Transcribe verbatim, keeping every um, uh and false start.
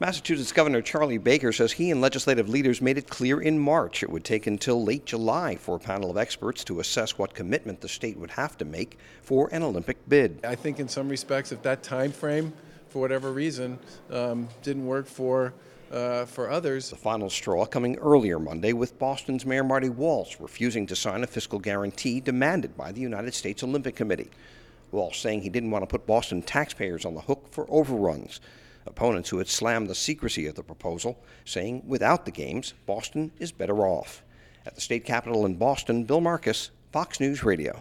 Massachusetts Governor Charlie Baker says he and legislative leaders made it clear in March it would take until late July for a panel of experts to assess what commitment the state would have to make for an Olympic bid. I think in some respects, if that time frame, for whatever reason, um, didn't work for uh, for others. The final straw coming earlier Monday with Boston's Mayor Marty Walsh refusing to sign a fiscal guarantee demanded by the United States Olympic Committee. Walsh saying he didn't want to put Boston taxpayers on the hook for overruns. Opponents who had slammed the secrecy of the proposal, saying without the games, Boston is better off. At the state capitol in Boston, Bill Marcus, Fox News Radio.